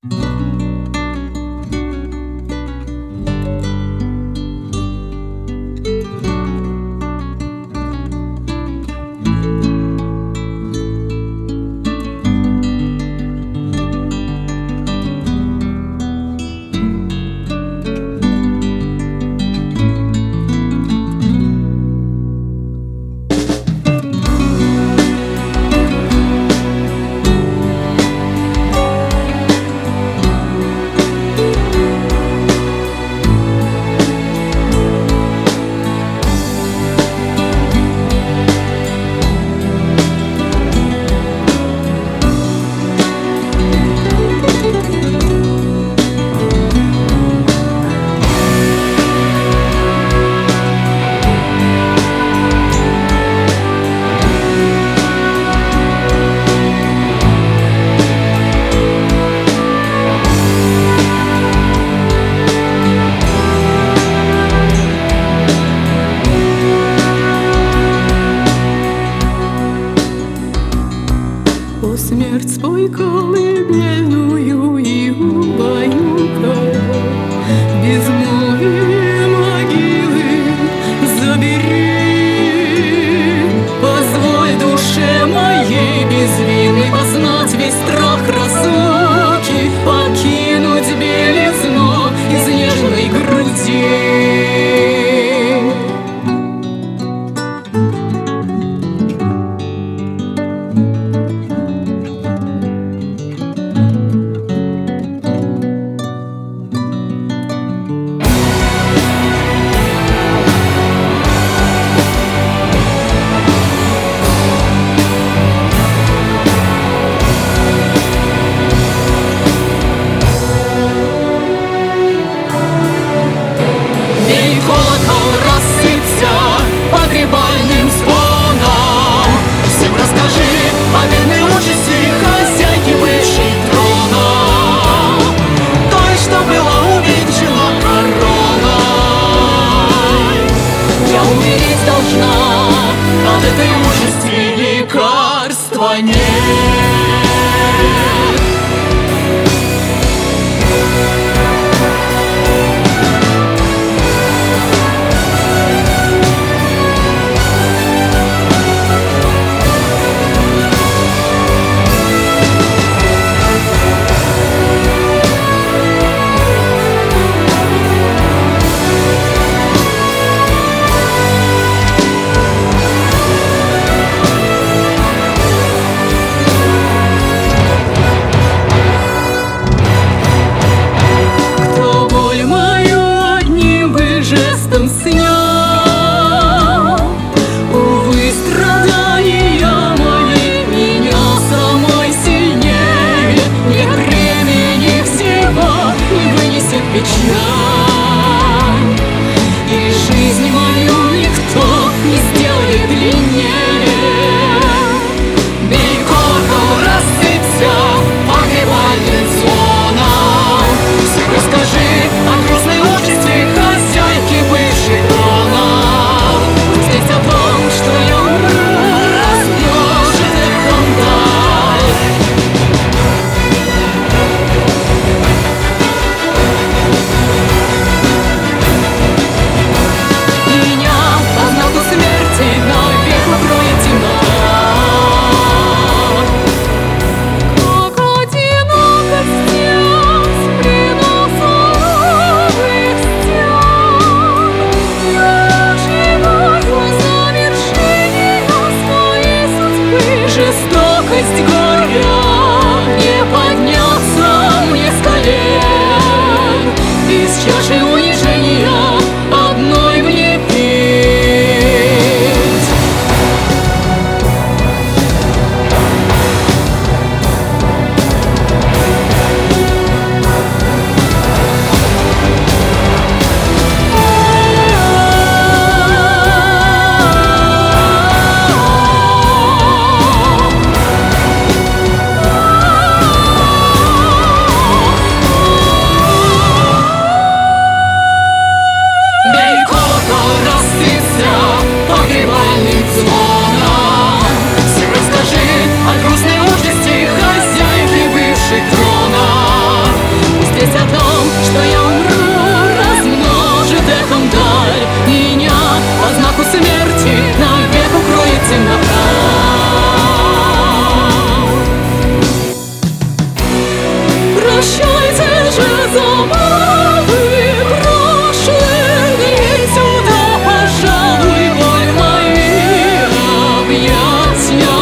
О, смерть, спой колыбельную и убаюкай безмолвие могилы забери. Позволь душе моей безвинной познать весь страх разлуки, покинуть белизну из нежной груди. Погребальным звоном всем расскажи о бедной участи хозяйки бывшей трона, той, что была увенчана короной. Я умереть должна, от этой участи лекарства нет. Жестом снял, увы, страдания мои меня самой сильнее. Нет времени всего, не вынесет печаль, и жизнь мою никто не сделает длиннее. Бей колокол, рассыпься погребальным звоном, всем расскажи о грустной участи хозяйки бывшей трона. Здесь о том, что я умру, разбьешь эхом даль. Меня по знаку смерти навек укроет темнота. Как одиноко здесь преду суровых стен, я ожидаю завершения своей судьбы. Жестокость горя, не подняться мне с колен, из чаши унижения одной мне пить. Прощайте же забавы прошлых дней, сюда, пожалуй, боль мои объятия.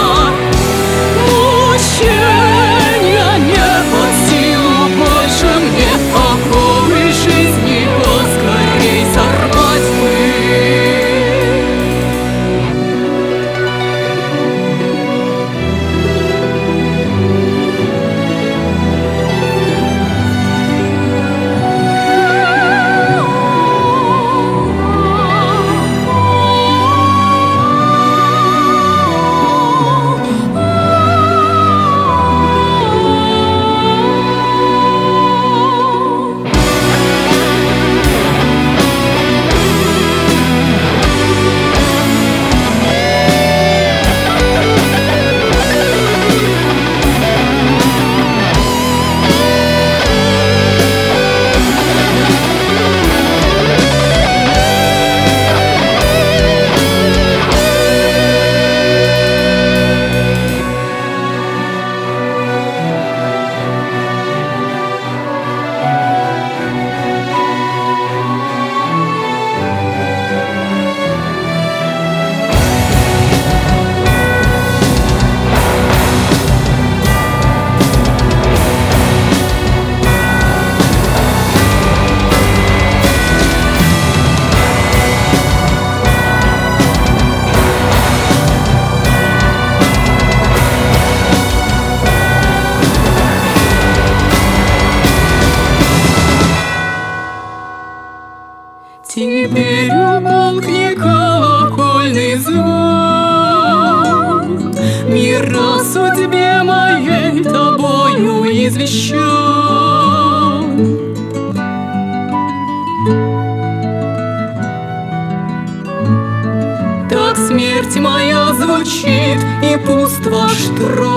Мучения не под силу больше мне, оковы жизни поскорей сорвать бы. Теперь умолкни колокольный звон, мир о судьбе моей тобою извещен. Так смерть моя звучит, и пуст ваш трон.